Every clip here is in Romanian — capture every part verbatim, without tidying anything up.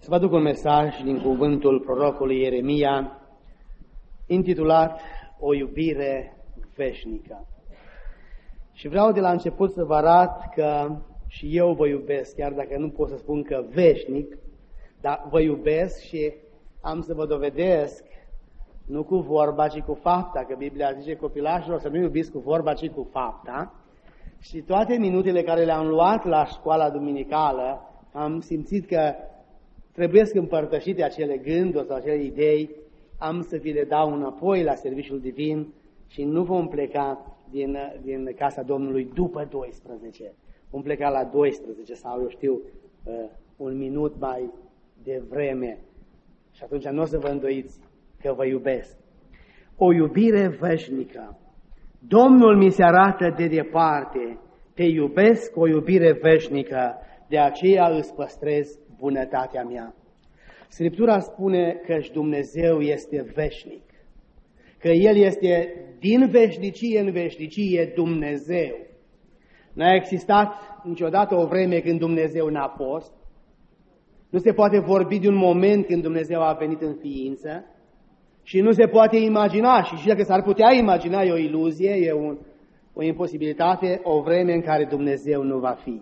Să vă aduc un mesaj din cuvântul prorocului Ieremia, intitulat O iubire veșnică. Și vreau de la început să vă arăt că și eu vă iubesc, chiar dacă nu pot să spun că veșnic, dar vă iubesc și am să vă dovedesc, nu cu vorba, ci cu fapta, că Biblia zice copilașilor să nu iubiți cu vorba, ci cu fapta. Și toate minutele care le-am luat la școala duminicală, am simțit că trebuie să împărtășite acele gânduri sau acele idei, am să vi le dau înapoi la serviciul divin și nu vom pleca din, din casa Domnului după douăsprezece. Vom pleca la douăsprezece sau, eu știu, un minut mai devreme. Și atunci nu o să vă îndoiți că vă iubesc. O iubire veșnică. Domnul mi se arată de departe, te iubesc o iubire veșnică, de aceea îți păstrez bunătatea mea. Scriptura spune că Dumnezeu este veșnic, că El este din veșnicie în veșnicie Dumnezeu. N-a existat niciodată o vreme când Dumnezeu n-a fost, nu se poate vorbi de un moment când Dumnezeu a venit în ființă și nu se poate imagina, și dacă s-ar putea imagina e o iluzie, e un, o imposibilitate, o vreme în care Dumnezeu nu va fi.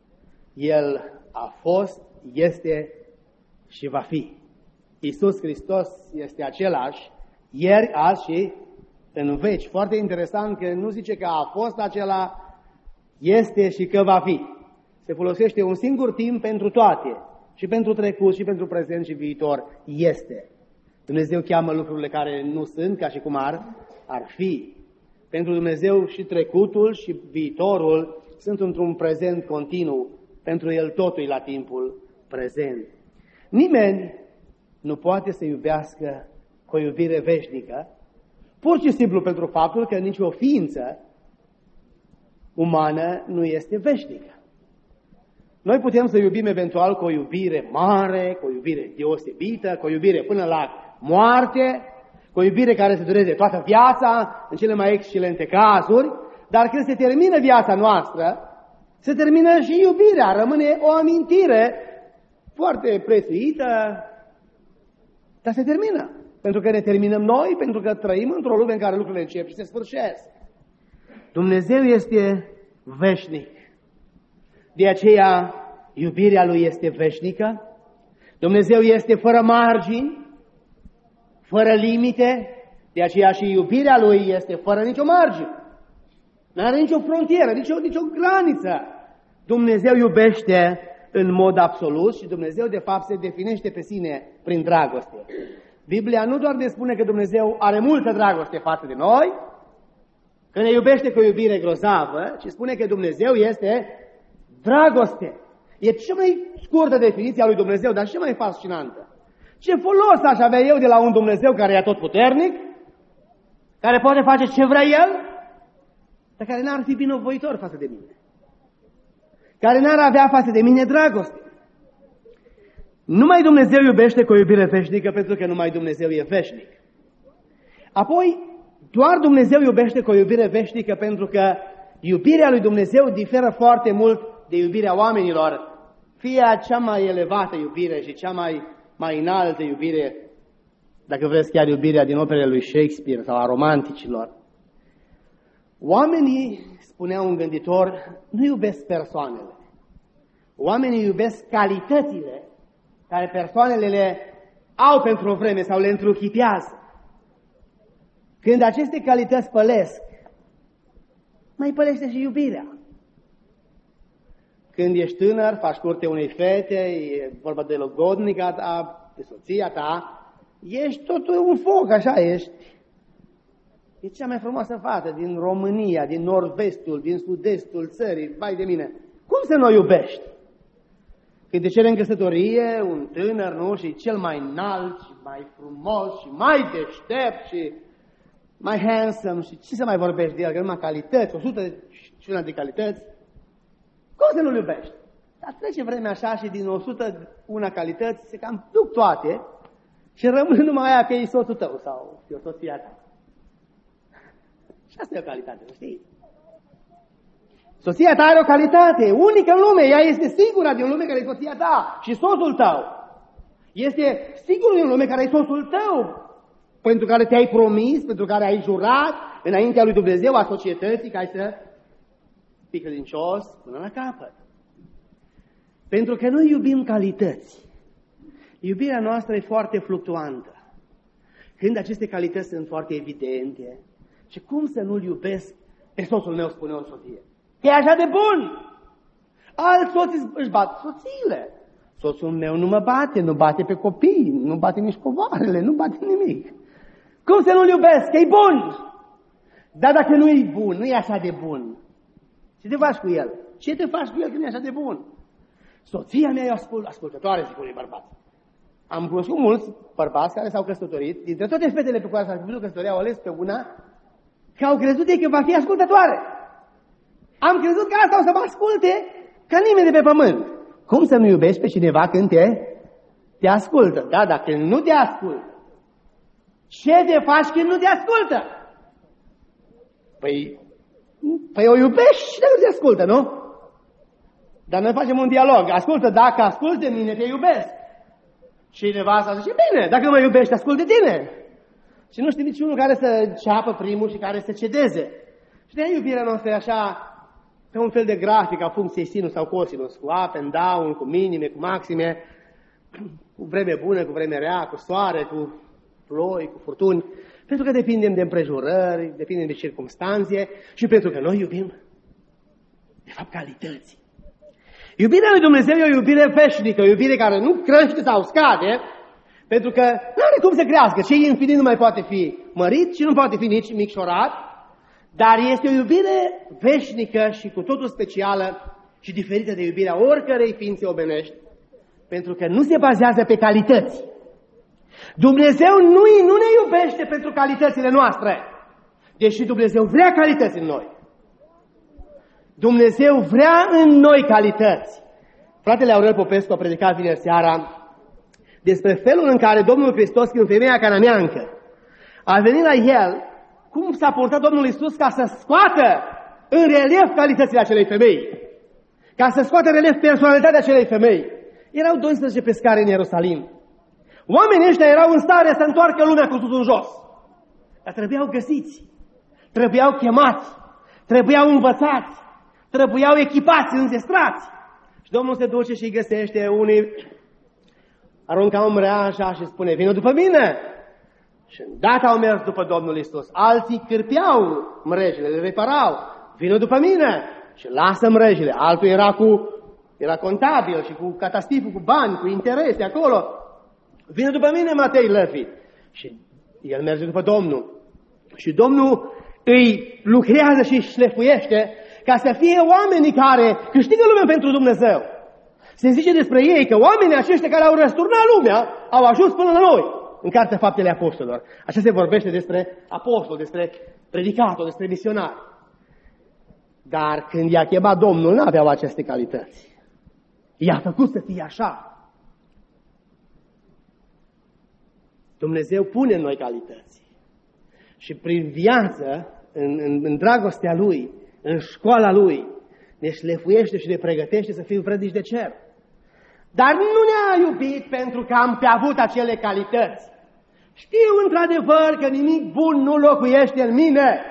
El a fost, este și va fi. Iisus Hristos este același, ieri, azi și în veci. Foarte interesant că nu zice că a fost acela, este și că va fi. Se folosește un singur timp pentru toate, și pentru trecut, și pentru prezent și viitor. Este. Dumnezeu cheamă lucrurile care nu sunt, ca și cum ar, ar fi. Pentru Dumnezeu și trecutul și viitorul sunt într-un prezent continuu. Pentru El totul e la timpul prezent. Nimeni nu poate să iubească cu o iubire veșnică, pur și simplu pentru faptul că nicio ființă umană nu este veșnică. Noi putem să iubim eventual cu o iubire mare, cu o iubire deosebită, cu o iubire până la moarte, cu o iubire care se dureze toată viața, în cele mai excelente cazuri, dar când se termină viața noastră, se termină și iubirea, rămâne o amintire foarte prețuită, dar se termină. Pentru că ne terminăm noi, pentru că trăim într-o lume în care lucrurile încep și se sfârșesc. Dumnezeu este veșnic. De aceea, iubirea Lui este veșnică. Dumnezeu este fără margini, fără limite, de aceea și iubirea Lui este fără nicio margine. Nu are nicio frontieră, nicio, nicio graniță. Dumnezeu iubește în mod absolut și Dumnezeu de fapt se definește pe sine prin dragoste. Biblia nu doar ne spune că Dumnezeu are multă dragoste față de noi, că ne iubește cu o iubire grozavă, ci spune că Dumnezeu este dragoste. E cea mai scurtă definiție a lui Dumnezeu, dar și cea mai fascinantă. Ce folos aș avea eu de la un Dumnezeu care e atotputernic, care poate face ce vrea El, dar care n-ar fi binevoitor față de mine, care n-ar avea față de mine dragoste. Numai Dumnezeu iubește cu o iubire veșnică, pentru că numai Dumnezeu e veșnic. Apoi, doar Dumnezeu iubește cu o iubire veșnică, pentru că iubirea lui Dumnezeu diferă foarte mult de iubirea oamenilor, fie cea mai elevată iubire și cea mai, mai înaltă iubire, dacă vreți chiar iubirea din operele lui Shakespeare sau a romanticilor. Oamenii, spunea un gânditor, nu iubesc persoanele. Oamenii iubesc calitățile care persoanele le au pentru o vreme sau le întruchipează. Când aceste calități pălesc, mai pălește și iubirea. Când ești tânăr, faci curte unei fete, e vorba de logodnica ta, de soția ta, ești totul un foc, așa ești. E cea mai frumoasă fată din România, din nord-vestul, din sud-estul țării, vai de mine. Cum să nu o iubești? Când te cere în căsătorie un tânăr, nu? Și cel mai înalt, și mai frumos, și mai deștept, și mai handsome, și ce să mai vorbești de el, că numai calități, o sută și una de calități. Cum să nu-l iubești? Dar trece vremea așa și din o sută una calități se cam duc toate și rămâne numai aia că e soțul tău sau e o soția ta. Și asta e o calitate, știi? Soția ta are o calitate unică în lume, ea este singura din lume care e soția ta și soțul tău. Este sigur un nume care e soțul tău, pentru care te-ai promis, pentru care ai jurat înaintea lui Dumnezeu, a societății, că ai să fii credincios până la capăt. Pentru că noi iubim calități. Iubirea noastră e foarte fluctuantă. Când aceste calități sunt foarte evidente, și cum să nu-l iubesc pe soțul meu, spune o soție? Că e așa de bun! Alți soți își bat soțiile. Soțul meu nu mă bate, nu bate pe copii, nu bate nici covoarele, nu bate nimic. Cum să nu-l iubesc? Că e bun! Dar dacă nu e bun, nu e așa de bun, ce te faci cu el? Ce te faci cu el când e așa de bun? Soția mea e ascult, ascultătoare, zic unui bărbat. Am cunoscut mulți bărbați care s-au căsătorit, dintre toate fetele pe care s-au făcut căsătoria, au ales pe una, că au crezut ei că va fi ascultătoare. Am crezut că asta o să mă asculte ca nimeni de pe pământ. Cum să nu iubești pe cineva când te, te ascultă? Da, dacă nu te ascultă, ce te faci când nu te ascultă? Păi, păi o iubești și dacă te ascultă, nu? Dar noi facem un dialog. Ascultă, dacă ascultă de mine, te iubesc. Și nevasta zice, bine, dacă mă iubești, ascult de tine. Și nu știe niciunul care să ceapă primul și care să cedeze. Și de iubirea noastră e așa, ca un fel de grafic a funcției sinus sau cosinus, cu up and down, cu minime, cu maxime, cu vreme bună, cu vreme rea, cu soare, cu ploi, cu furtuni, pentru că depindem de împrejurări, depindem de circumstanțe și pentru că noi iubim, de fapt, calități. Iubirea lui Dumnezeu e o iubire veșnică, o iubire care nu crește sau scade, pentru că nu are cum să crească. Ce e infinit nu mai poate fi mărit și nu poate fi nici micșorat, dar este o iubire veșnică și cu totul specială și diferită de iubirea oricărei ființe omenești, pentru că nu se bazează pe calități. Dumnezeu nu, nu ne iubește pentru calitățile noastre, deși Dumnezeu vrea calități în noi. Dumnezeu vrea în noi calități. Fratele Aurel Popescu a predicat vineri seara despre felul în care Domnul Hristos, când femeia cananeancă a venit la el, cum s-a purtat Domnul Iisus ca să scoată în relief calitățile acelei femei, ca să scoată în relief personalitatea acelei femei. Erau doisprezece pescari în Ierusalim. Oamenii ăștia erau în stare să întoarcă lumea cu totul în jos. Dar trebuiau găsiți, trebuiau chemați, trebuiau învățați, trebuiau echipați, înzestrați. Și Domnul se duce și îi găsește, unii aruncau mreaja și spune, vină după mine. Și îndată au mers după Domnul Iisus. Alții cârpeau mrejile, le reparau, vină după mine și lasă mrejile. Altul era cu, era contabil și cu catastiful, cu bani, cu interese acolo. Vină după mine, Matei Lăfi. Și el merge după Domnul. Și Domnul îi lucrează și îi șlefuiește ca să fie oamenii care câștigă lumea pentru Dumnezeu. Se zice despre ei că oamenii aceștia care au răsturnat lumea au ajuns până la noi în Cartea Faptele Apostolilor. Așa se vorbește despre apostol, despre predicator, despre misionar. Dar când i-a chemat Domnul, nu aveau aceste calități. I-a făcut să fie așa. Dumnezeu pune în noi calități. Și prin viață, în, în, în dragostea Lui, în școala Lui, ne șlefuiește și ne pregătește să fim vrednici de cer. Dar nu ne-a iubit pentru că am pe avut acele calități. Știu într-adevăr că nimic bun nu locuiește în mine.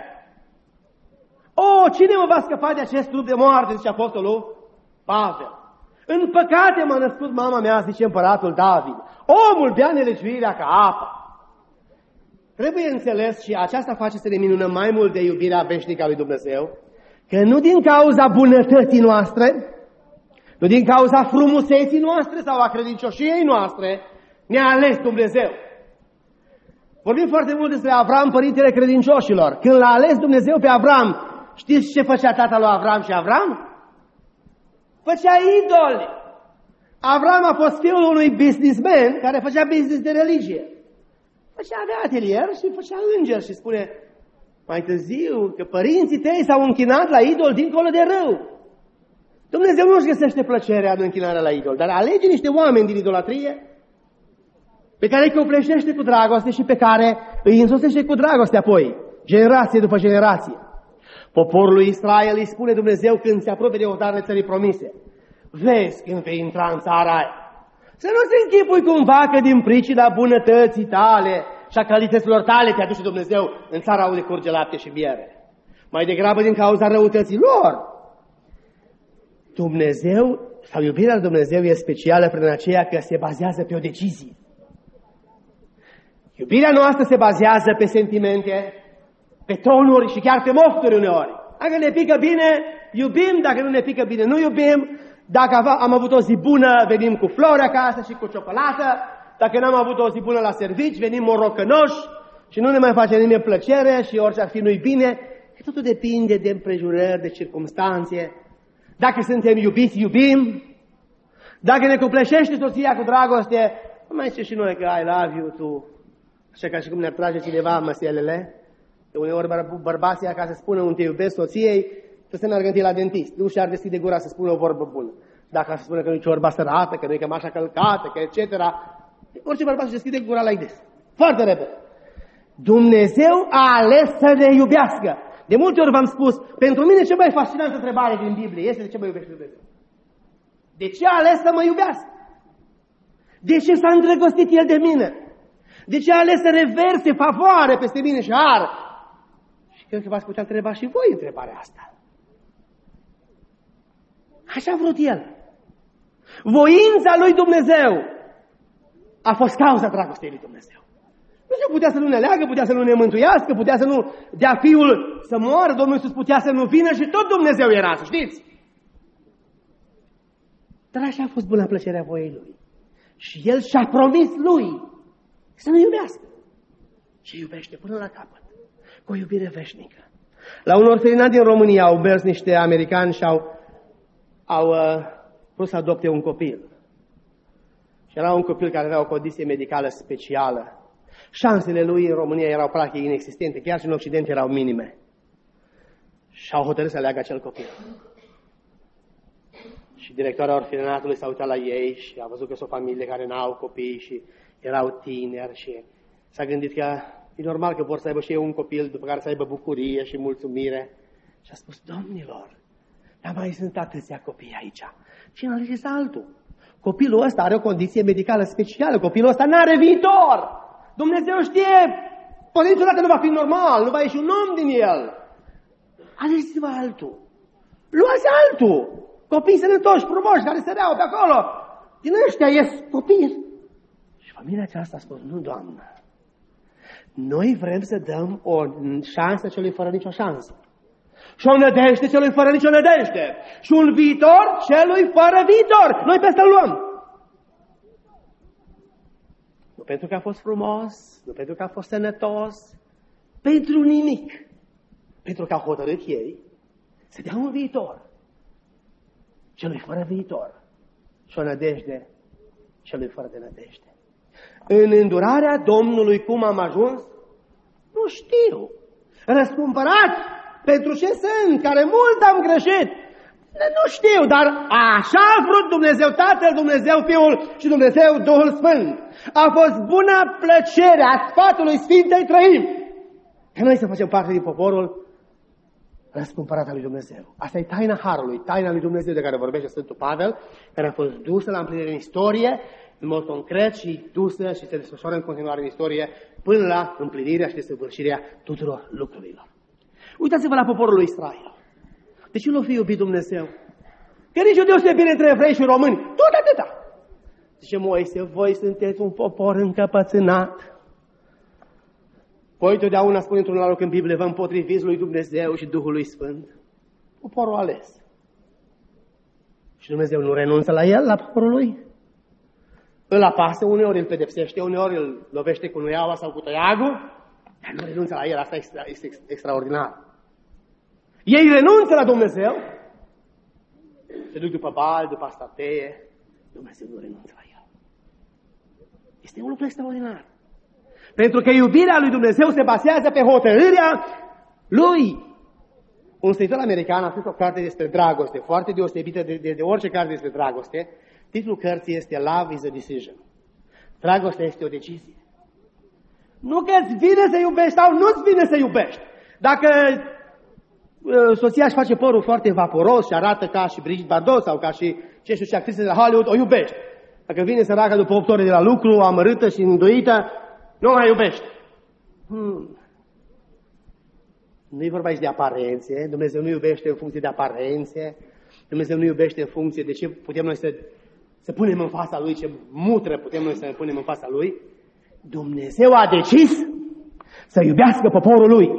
O, cine mă va scăpa de acest trup de moarte, zice apostolul Pavel. În păcate m-a născut mama mea, zice împăratul David. Omul bea nelegiuirea ca apă. Trebuie înțeles și aceasta face să ne minunăm mai mult de iubirea veșnică a lui Dumnezeu, că nu din cauza bunătății noastre, nu din cauza frumuseții noastre sau a credincioșiei noastre, ne-a ales Dumnezeu. Vorbim foarte mult despre Avram, părintele credincioșilor. Când l-a ales Dumnezeu pe Avram, știți ce făcea tata lui Avram și Avram? Făcea idoli. Avram a fost fiul unui businessman care făcea business de religie. Făcea, avea atelier și făcea îngeri și spune mai târziu că părinții tăi s-au închinat la idol dincolo de râu. Dumnezeu nu-și găsește plăcerea în închinarea la idol, dar alege niște oameni din idolatrie pe care îi copleșește cu dragoste și pe care îi însoțește cu dragoste apoi, generație după generație. Poporul Israel îi spune Dumnezeu când se apropie de odarele țării promise: vezi când vei intra în țara aia, Să nu-ți închipui cumva că din pricina bunătății tale și a calităților tale te aduce Dumnezeu în țara unde curge lapte și miere. Mai degrabă din cauza răutății lor. Dumnezeu, sau iubirea lui Dumnezeu e specială prin aceea că se bazează pe o decizie. Iubirea noastră se bazează pe sentimente, pe tonuri și chiar pe mofturi uneori. Dacă ne pică bine, iubim, dacă nu ne pică bine, nu iubim. Dacă am avut o zi bună, venim cu flori acasă și cu ciocolată. Dacă n-am avut o zi bună la servici, venim morocănoși și nu ne mai face nimeni plăcere și orice ar fi nu-i bine. Totul depinde de împrejurări, de circumstanțe. Dacă suntem iubiți, iubim. Dacă ne cupleșește soția cu dragoste, mai zice și noi că I love you, tu. Așa ca și cum ne-ar trage cineva măselele. De uneori băr- bărbații, ca să spună un te iubesc soției, trebuie să meargă întâi la dentist. Nu și-ar deschide gura să spună o vorbă bună. Dacă să spună că nu-i ciorba sărată, că nu-i cămașa călcată, că et cetera. Orice bărbat își deschide gura la ides. Foarte repede. Dumnezeu a ales să ne iubească. De multe ori v-am spus, pentru mine cea mai fascinantă întrebare din Biblie este de ce mă iubește Dumnezeu. De ce a ales să mă iubească? De ce s-a îndrăgostit El de mine? De ce a ales să reverse favoare peste mine și har? Și cred că v-ați putea întreba și voi întrebarea asta. Așa a vrut El. Voința lui Dumnezeu a fost cauza dragostei lui Dumnezeu. Dumnezeu putea să nu ne leagă, putea să nu ne mântuiască, putea să nu dea Fiul să moară, Domnul Iisus putea să nu vină și tot Dumnezeu era, să știți. Dar așa a fost bună plăcerea voiei Lui. Și El și-a promis Lui să ne iubească. Și iubește până la capăt, cu o iubire veșnică. La un orfelinat din România au mers niște americani și au, au uh, vrut să adopte un copil. Și era un copil care avea o condiție medicală specială. Șansele lui în România erau practic inexistente, chiar și în Occident erau minime. Și au hotărât să aleagă acel copil. Și directoarea orfelinatului s-a uitat la ei și a văzut că sunt o familie care n-au copii și erau tineri și s-a gândit că e normal că vor să aibă și ei un copil după care să aibă bucurie și mulțumire. Și a spus, domnilor, dar mai sunt atâția copii aici. Cine alegeți altul? Copilul ăsta are o condiție medicală specială, copilul ăsta n-are viitor. Dumnezeu știe, poate niciodată nu va fi normal, nu va ieși un om din el. Alegeți-vă altul. Luați altul. Copii sănătoși, frumoși, care se reau pe acolo. Din ăștia ies copii. Și familia aceasta a spus, nu, Doamnă. Noi vrem să dăm o șansă celui fără nicio șansă. Și o nădejde celui fără nicio nădejde. Și un viitor celui fără viitor. Noi pe asta luăm. Nu pentru că a fost frumos, nu pentru că a fost sănătos, pentru nimic. Pentru că au hotărât ei să dea un viitor celui fără viitor și o nădejde celui fără de nădejde. În îndurarea Domnului cum am ajuns? Nu știu. Răscumpărați pentru ce sunt, care mult am greșit. Nu știu, dar așa a vrut Dumnezeu Tatăl, Dumnezeu Fiul și Dumnezeu Duhul Sfânt. A fost bună plăcere a sfatului Sfintei Trăimi că noi să facem parte din poporul răscumpărat al lui Dumnezeu. Asta e taina Harului, taina lui Dumnezeu de care vorbește Sfântul Pavel, care a fost dusă la împlinire în istorie, în mod concret și dusă și se desfășoară în continuare în istorie până la împlinirea și desăvârșirea tuturor lucrurilor. Uitați-vă la poporul lui Israel. De ce nu fi iubit Dumnezeu? Că nici o deosebire între evrei și români. Tot atâta. Zice Moise, voi sunteți un popor încăpățânat. Voi totdeauna spune într-un loc în Biblie, vă împotriviți lui Dumnezeu și Duhului Sfânt. Poporul ales. Și Dumnezeu nu renunță la el, la poporul lui. Îl apasă, uneori îl pedepsește, uneori îl lovește cu nuiaua sau cu tăiagul, dar nu renunță la el, asta este extra, extraordinar. Ei renunță la Dumnezeu, se duc după Baal, după Astatee, Dumnezeu nu renunță la el. Este un lucru extraordinar. Pentru că iubirea lui Dumnezeu se bazează pe hotărârea lui. Un scriitor american a scris o carte despre dragoste, foarte deosebită de, de, de orice carte despre dragoste. Titlul cărții este Love is a Decision. Dragostea este o decizie. Nu că îți vine să iubești sau nu-ți vine să iubești. Dacă uh, soția își face părul foarte vaporos și arată ca și Brigitte Bardot sau ca și ce știu ce actrițe de la Hollywood, o iubești. Dacă vine săraca după opt ore de la lucru, amărâtă și îndoită, nu mai iubește. Hmm. Nu e vorba aici de aparențe, Dumnezeu nu iubește în funcție de aparențe, Dumnezeu nu iubește în funcție de ce putem noi să, să punem în fața Lui, ce mutră putem noi să ne punem în fața Lui. Dumnezeu a decis să iubească poporul Lui.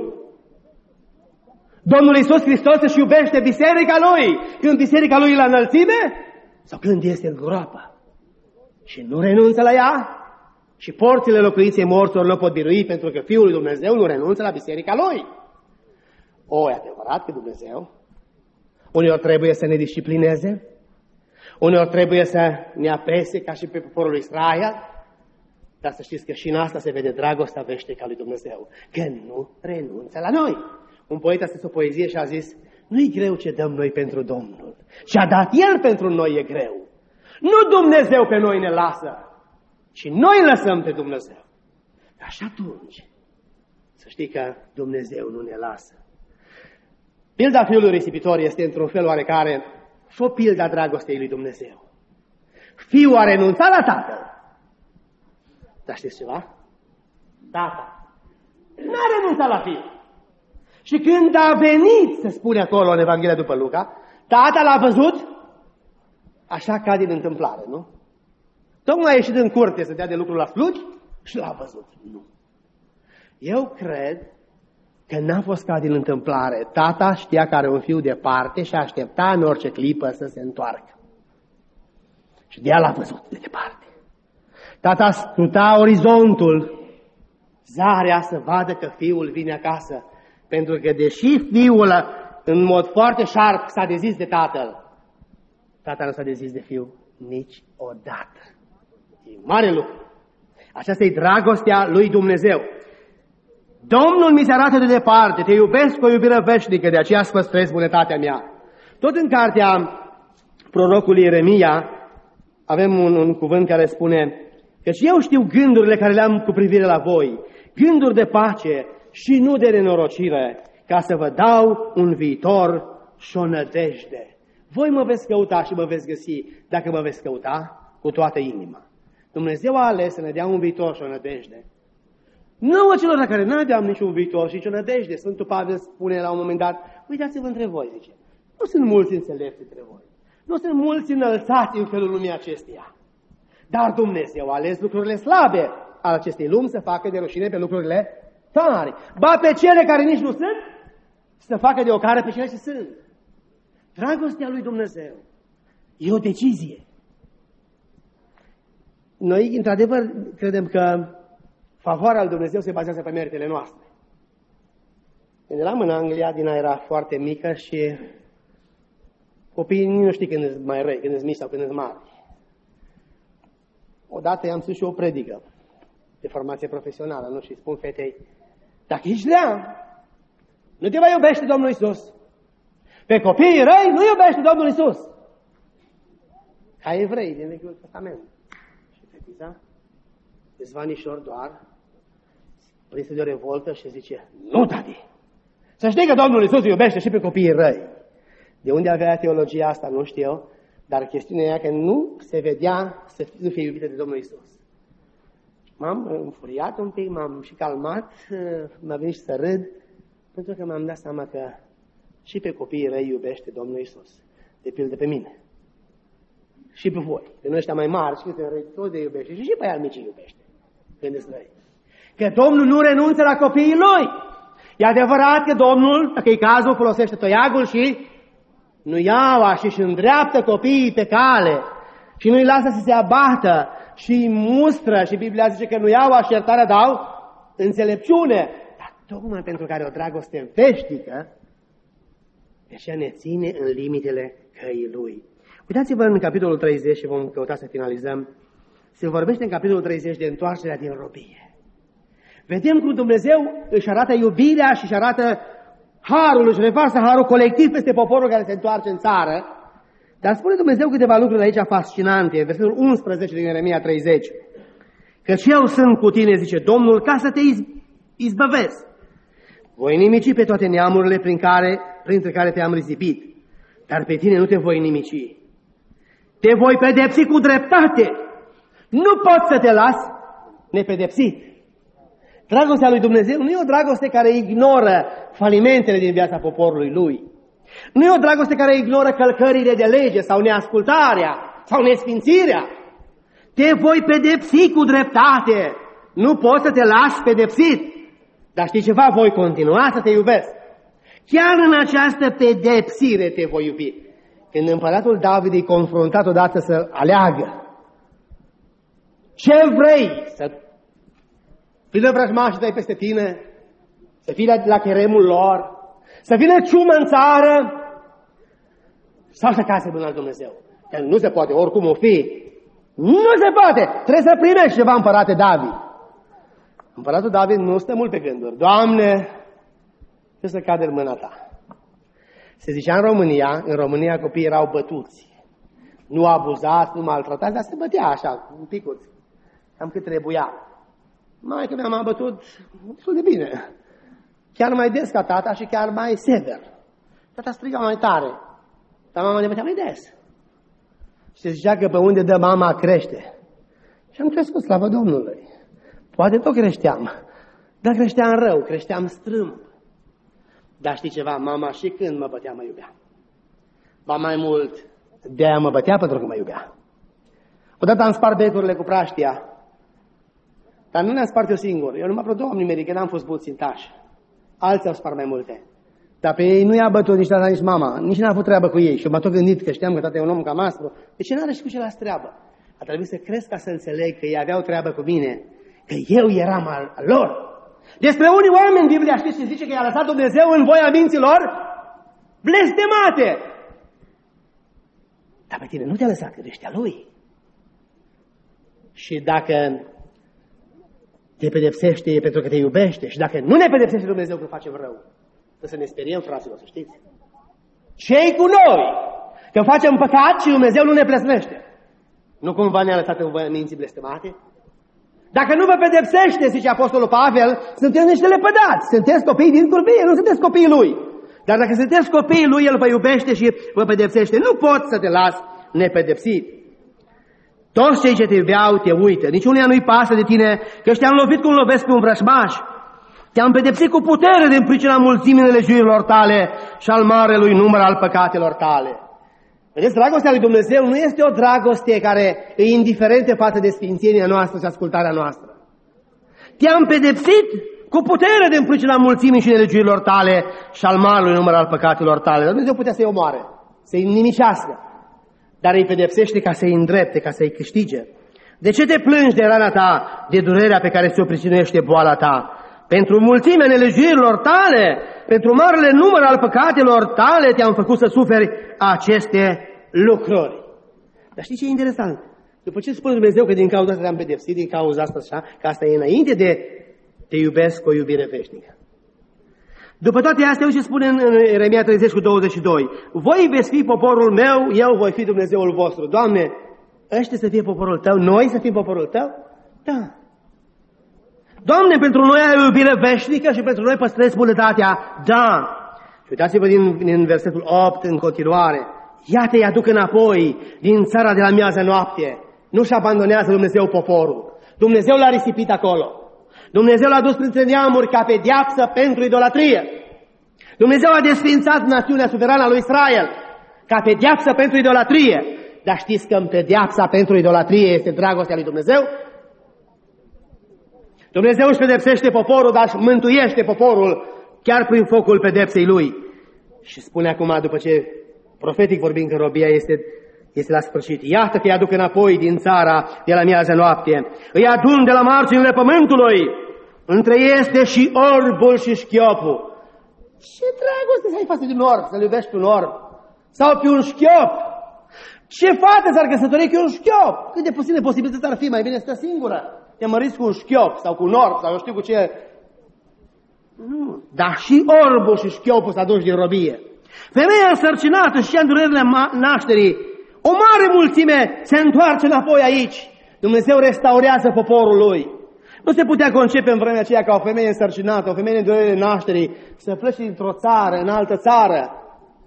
Domnul Iisus Hristos își iubește biserica Lui când biserica Lui e la înălțime sau când este în groapă și nu renunță la ea. Și porțile locuinței morților nu pot birui pentru că Fiul lui Dumnezeu nu renunță la biserica Lui. O, e adevărat că Dumnezeu uneori trebuie să ne disciplineze, uneori trebuie să ne apese ca și pe poporul Israel, dar să știți că și în asta se vede dragostea veșnică a lui Dumnezeu, că nu renunță la noi. Un poet a scris o poezie și a zis, nu-i greu ce dăm noi pentru Domnul, ce a dat El pentru noi e greu. Nu Dumnezeu pe noi ne lasă, ci noi lăsăm pe Dumnezeu. Așa atunci, să știi că Dumnezeu nu ne lasă. Pilda fiului risipitor este într-un fel oarecare și o pilda dragostei lui Dumnezeu. Fiul a renunțat la tatăl. Dar știți ceva? Tata n-a renunțat la fiul. Și când a venit, se spune acolo în Evanghelia după Luca, tata l-a văzut, așa ca din întâmplare, nu? Tocmai a ieșit în curte să dea de lucru la slugi și l-a văzut. Nu. Eu cred că n-a fost ca din întâmplare. Tata știa că are un fiu departe și aștepta în orice clipă să se întoarcă. Și de-aia l-a văzut de departe. Tata scruta orizontul, zarea să vadă că fiul vine acasă. Pentru că deși fiul în mod foarte șarp s-a dezis de tatăl, tata nu s-a dezis de fiu niciodată. E mare lucru. Aceasta e dragostea lui Dumnezeu. Domnul mi se arată de departe, te iubesc cu o iubire veșnică, de aceea îți păstrez bunătatea mea. Tot în cartea prorocului Ieremia avem un, un cuvânt care spune că și eu știu gândurile care le-am cu privire la voi, gânduri de pace și nu de nenorocire, ca să vă dau un viitor și o nădejde. Voi mă veți căuta și mă veți găsi dacă mă veți căuta cu toată inima. Dumnezeu a ales să ne dea un viitor și o nădejde. Nouă celor care nu aveam niciun viitor și nicio nădejde. Sfântul Pavel spune la un moment dat, uitați-vă între voi, zice, nu sunt mulți înțelepți între voi, nu sunt mulți înălțați în felul lumii acesteia, dar Dumnezeu a ales lucrurile slabe al acestei lumi să facă de rușine pe lucrurile tari. Ba pe cele care nici nu sunt, să facă de ocară pe cele ce sunt. Dragostea lui Dumnezeu e o decizie. Noi, într-adevăr, credem că favoarea lui Dumnezeu se bazează pe meritele noastre. Când eram în Anglia, Dina era foarte mică și copiii nu știu când sunt mai răi, când sunt mici sau când sunt mari. Odată i-am spus și o predică de formație profesională, nu? Și spun fetei, dacă ești lea, nu te mai iubește Domnul Iisus. Pe copiii răi nu iubește Domnul Iisus. Ca evrei din Vechiul Testament. Și fetița, câțiva anișori doar, prinsă de o revoltă și zice, nu, tati, să știi că Domnul Iisus iubește și pe copiii răi. De unde avea teologia asta, nu știu, dar chestiunea e că nu se vedea să nu fie iubită de Domnul Iisus. M-am înfuriat un pic, m-am și calmat, m-a venit și să râd, pentru că m-am dat seama că și pe copiii răi iubește Domnul Iisus, de pildă pe mine. Și pe voi, pe noi ăștia mai mari, și pe răi, toți de iubește, și și pe aia mici iubește, când îți răi. Că Domnul nu renunță la copiii Lui. E adevărat că Domnul, dacă e cazul, folosește toiagul și nu iaua și își îndreaptă copiii pe cale și nu-i lasă să se abată și îi mustră și Biblia zice că nu iaua și iertarea dau înțelepciune. Dar tocmai pentru care o dragoste veșnică, de aceea ne ține în limitele căii Lui. Uitați-vă în capitolul treizeci și vom căuta să finalizăm. Se vorbește în capitolul treizeci de întoarcerea din robie. Vedem cum Dumnezeu își arată iubirea și își arată harul, își revarsă harul colectiv peste poporul care se întoarce în țară. Dar spune Dumnezeu câteva lucruri aici fascinante. Versetul unsprezece din Ieremia treizeci. Căci eu sunt cu tine, zice Domnul, ca să te izbăvesc. Voi nimici pe toate neamurile prin care, printre care te-am risipit, dar pe tine nu te voi nimici. Te voi pedepsi cu dreptate Nu poți să te las nepedepsit. Dragostea lui Dumnezeu nu e o dragoste care ignoră falimentele din viața poporului lui. Nu e o dragoste care ignoră călcările de lege sau neascultarea sau nesfințirea. Te voi pedepsi cu dreptate. Nu poți să te lași pedepsit. Dar știi ceva? Voi continua să te iubesc. Chiar în această pedepsire te voi iubi. Când împăratul David e confruntat odată să aleagă ce vrei, să vină vrăjmașii tăi peste tine, să fii la, la cheremul lor, să vină ciumă în țară sau să case mâna lui Dumnezeu. Că nu se poate, oricum o fi. Nu se poate! Trebuie să primești ceva, împărate David. Împăratul David nu stă mult pe gânduri. Doamne, ce să cadă în mâna ta. Se zicea în România, în România copiii erau bătuți. Nu abuzați, nu maltratați, dar se bătea așa, un picuț. Cam cât trebuia. Maică mea m-a bătut destul de bine. Chiar mai des ca tata și chiar mai sever. Tata striga mai tare, dar mama ne bătea mai des. Și se zicea că pe unde dă mama crește. Și am crescut, slavă Domnului. Poate tot creșteam, dar creșteam rău, creșteam strâmb. Dar știi ceva, mama și când mă bătea, mă iubea. Ba mai mult, de-aia mă bătea pentru că mă iubea. Odată am spart becurile cu praștia, dar nu le-am spart eu singur. Eu numai vreo două am nimerit, că n-am fost puțintaș. Alții au spart mai multe. Dar pe ei nu i-a bătut nici tata, nici mama, nici n-a avut treabă cu ei. Și m-a tot gândit că știam că tata e un om cam aspru. De ce n-are și cu celălalt treabă? A trebuit să cresc ca să înțeleg că ei aveau treabă cu mine, că eu eram al lor. Despre unii oameni, Biblia știți ce zice, că i-a lăsat Dumnezeu în voia minților blestemate. Dar pe tine nu te-a lăsat, că ești a Lui. Și dacă te pedepsește e pentru că te iubește. Și dacă nu ne pedepsește Dumnezeu că facem rău, să ne speriem, fraților, să știți. Ce-i cu noi? Că facem păcat și Dumnezeu nu ne plesnește. Nu cumva ne-a lăsat în voia minții blestemate? Dacă nu vă pedepsește, zice Apostolul Pavel, sunteți niște lepădați, sunteți copii din curvie, nu sunteți copiii Lui. Dar dacă sunteți copiii Lui, El vă iubește și vă pedepsește. Nu poți să te las nepedepsit. Toți cei ce te iubeau te uită. Niciunuia nu-i pasă de tine, că te-am lovit cum lovesc pe un vrăjmaș. Te-am pedepsit cu putere din pricina mulțimii nelegiuirilor tale și al marelui număr al păcatelor tale. Vedeți, dragostea lui Dumnezeu nu este o dragoste care e indiferentă față de sfințenia noastră și ascultarea noastră. Te-am pedepsit cu putere din pricina mulțimii și nelegiuirilor tale și al marelui număr al păcatelor tale. Dumnezeu putea să-i omoare, să-i nimicească, dar îi pedepsește ca să-i îndrepte, ca să-i câștige. De ce te plângi de rana ta, de durerea pe care ți-o pricinuiește boala ta? Pentru mulțimea nelegiuirilor tale, pentru marele număr al păcatelor tale te-am făcut să suferi aceste lucruri. Dar știi ce e interesant? După ce spune Dumnezeu că din cauza asta te-am pedepsit, din cauza asta așa, că asta e înainte de te iubesc cu o iubire veșnică. După toate astea, ce spune în Ieremia treizeci cu douăzeci și doi? Voi veți fi poporul meu, eu voi fi Dumnezeul vostru. Doamne, ăștia să fie poporul tău, noi să fim poporul tău? Da. Doamne, pentru noi ai o iubire veșnică și pentru noi păstrezi bunătatea? Da. Și uitați-vă din, din versetul opt în continuare. Iată, îi aduc înapoi din țara de la miază noapte. Nu-și abandonează Dumnezeu poporul. Dumnezeu l-a risipit acolo. Dumnezeu l-a dus printre neamuri ca pedeapsă pentru idolatrie. Dumnezeu a desfințat națiunea suverană a lui Israel ca pedeapsă pentru idolatrie. Dar știți că în pedeapsa pentru idolatrie este dragostea lui Dumnezeu? Dumnezeu își pedepsește poporul, dar își mântuiește poporul chiar prin focul pedepsei lui. Și spune acum, după ce profetic vorbind că robia este, este la sfârșit, iată că îi aduc înapoi din țara de la miază noapte, îi adun de la marginile pământului, între ei este și orbul și șchiopul. Ce dragoste să ai față de un orb, să-l iubești pe un orb? Sau pe un șchiop? Ce fată s-ar căsători cu un șchiop? Cât de puține posibilități ar fi, mai bine stă singură. Te măriți cu un șchiop sau cu un orb sau eu știu cu ce. Nu. Dar și orbul și șchiopul s-a dus din robie. Femeia însărcinată și cea în durerile nașterii, o mare mulțime se întoarce înapoi aici. Dumnezeu restaurează poporul lui. Nu se putea concepe în vremea aceea ca o femeie însărcinată, o femeie în durerile nașterii, să plece dintr-o țară în altă țară.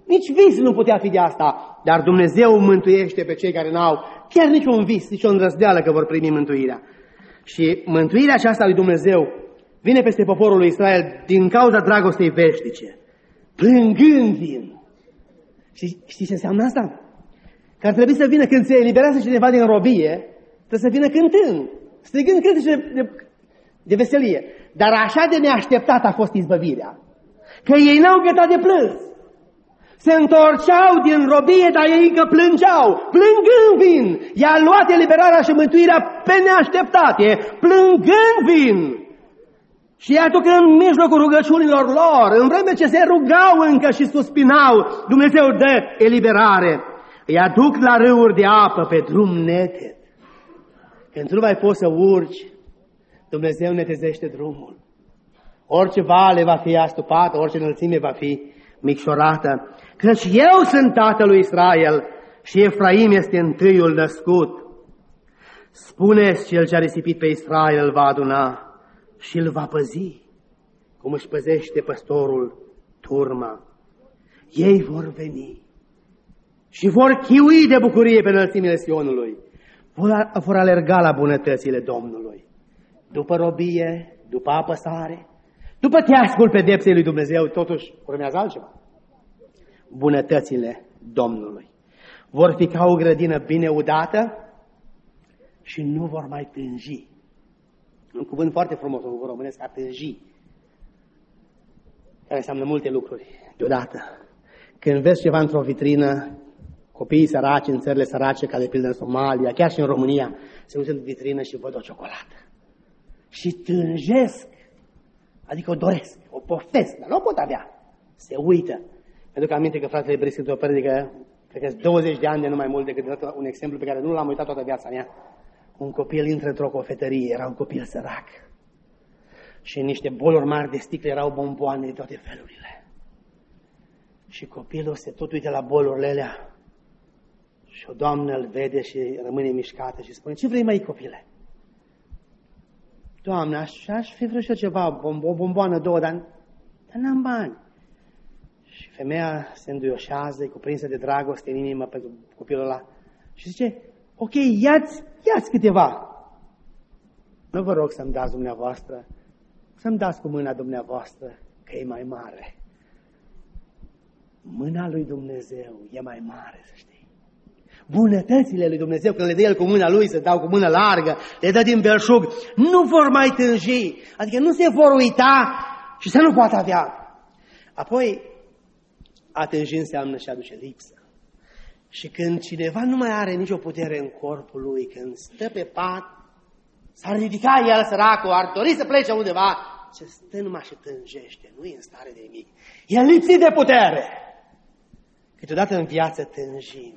Nici vis nu putea fi de asta, dar Dumnezeu mântuiește pe cei care n-au chiar nici un vis, nici o îndrăzneală că vor primi mântuirea. Și mântuirea aceasta lui Dumnezeu vine peste poporul lui Israel din cauza dragostei veșnice. Plângând vin. Și știți ce înseamnă asta? Că ar trebui să vină când se eliberează cineva din robie, trebuie să vină cântând, strigând cântece de, de, de veselie. Dar așa de neașteptat a fost izbăvirea, că ei n-au gătat de plâns. Se întorceau din robie, dar ei încă plângeau. Plângând vin. I-a luat eliberarea și mântuirea pe neașteptate. Plângând vin. Și iată că în mijlocul rugăciunilor lor, în vreme ce se rugau încă și suspinau, Dumnezeu dă eliberare. Îi aduc la râuri de apă pe drum neted. Când nu mai poți să urci, Dumnezeu netezește drumul. Orice vale va fi astupată, orice înălțime va fi micșorată. Căci eu sunt tatăl lui Israel și Efraim este întâiul născut. Spuneți, cel ce a risipit pe Israel îl va aduna și îl va păzi, cum își păzește păstorul turma. Ei vor veni și vor chiui de bucurie pe înălțimile Sionului. Vor, vor alerga la bunătățile Domnului. După robie, după apăsare, după teascul pedepsei lui Dumnezeu, totuși urmează altceva. Bunătățile Domnului. Vor fi ca o grădină bine udată și nu vor mai tânji. Un cuvânt foarte frumos, un cuvânt românesc, a tânji, care înseamnă multe lucruri deodată. Când vezi ceva într-o vitrină, copiii săraci în țările sărace, ca de pildă în Somalia, chiar și în România, se uită în vitrină și văd o ciocolată. Și tânjesc, adică o doresc, o pofesc, dar nu o pot avea. Se uită. Mi-aduc aminte că fratele Brisc într-o predică, cred că douăzeci de ani de nu mai mult decât un exemplu pe care nu l-am uitat toată viața mea. Un copil intră într-o cofetărie, era un copil sărac. Și în niște boluri mari de sticle erau bomboane de toate felurile. Și copilul se tot uită la bolurile alea. Și o doamnă îl vede și rămâne mișcată și spune: ce vrei, mai copile? Doamne, aș, aș fi vrut și eu ceva, o bomboană, două, dar, dar n-am bani. Și femeia se înduioșează, e cuprinsă de dragoste în inimă pentru copilul ăla. Și zice: ok, ia-ți, ia-ți câteva. Nu vă rog să-mi dați dumneavoastră, să-mi dați cu mâna dumneavoastră, că e mai mare. Mâna lui Dumnezeu e mai mare, să știi. Bunătățile lui Dumnezeu, când le dă El cu mâna Lui, să dau cu mână largă, le dă din belșug, nu vor mai tânji, adică nu se vor uita și să nu poată avea. Apoi, a tânji înseamnă și aduce lipsă. Și când cineva nu mai are nicio putere în corpul lui, când stă pe pat, s-ar ridica el săracul, ar dori să plece undeva, ce stă numai și tânjește, nu e în stare de nimic. E lipsit de putere. Câteodată în viață tânjim.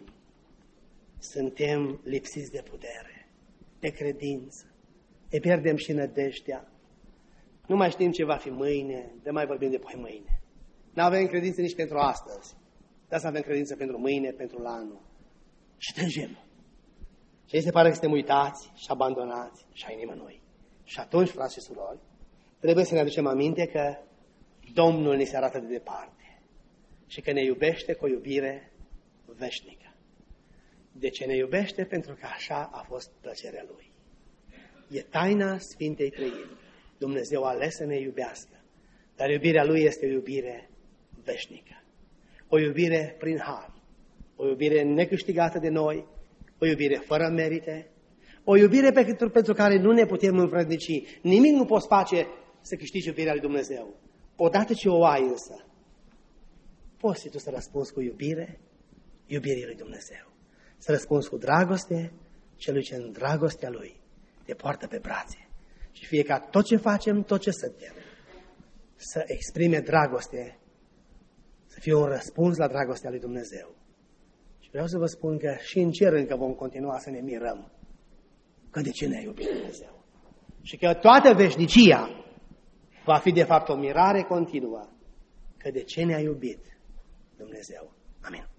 Suntem lipsiți de putere, de credință. Ne pierdem și nădejdea. Nu mai știm ce va fi mâine, de mai vorbim de poi mâine. Nu avem credință nici pentru astăzi. Dar să avem credință pentru mâine, pentru la anul. Și tânjim. Și ei se pare că suntem uitați și abandonați și ai nimănui. Și atunci, frați și surori, trebuie să ne aducem aminte că Domnul ni se arată de departe și că ne iubește cu o iubire veșnică. De ce ne iubește? Pentru că așa a fost plăcerea Lui. E taina Sfintei Trăiri. Dumnezeu a ales să ne iubească, dar iubirea Lui este o iubire veșnică. O iubire prin har, o iubire necâștigată de noi, o iubire fără merite, o iubire pentru, pentru care nu ne putem învrednici. Nimic nu poți face să câștigi iubirea lui Dumnezeu. Odată ce o ai însă, poți și tu să răspunzi cu iubire, iubirii lui Dumnezeu. Să răspunzi cu dragoste celui ce în dragostea Lui te poartă pe brațe. Și fie ca tot ce facem, tot ce suntem, să exprime dragoste, să fie un răspuns la dragostea lui Dumnezeu. Și vreau să vă spun că și în cer încă vom continua să ne mirăm că de ce ne-a iubit Dumnezeu. Și că toată veșnicia va fi de fapt o mirare continuă că de ce ne-a iubit Dumnezeu. Amin.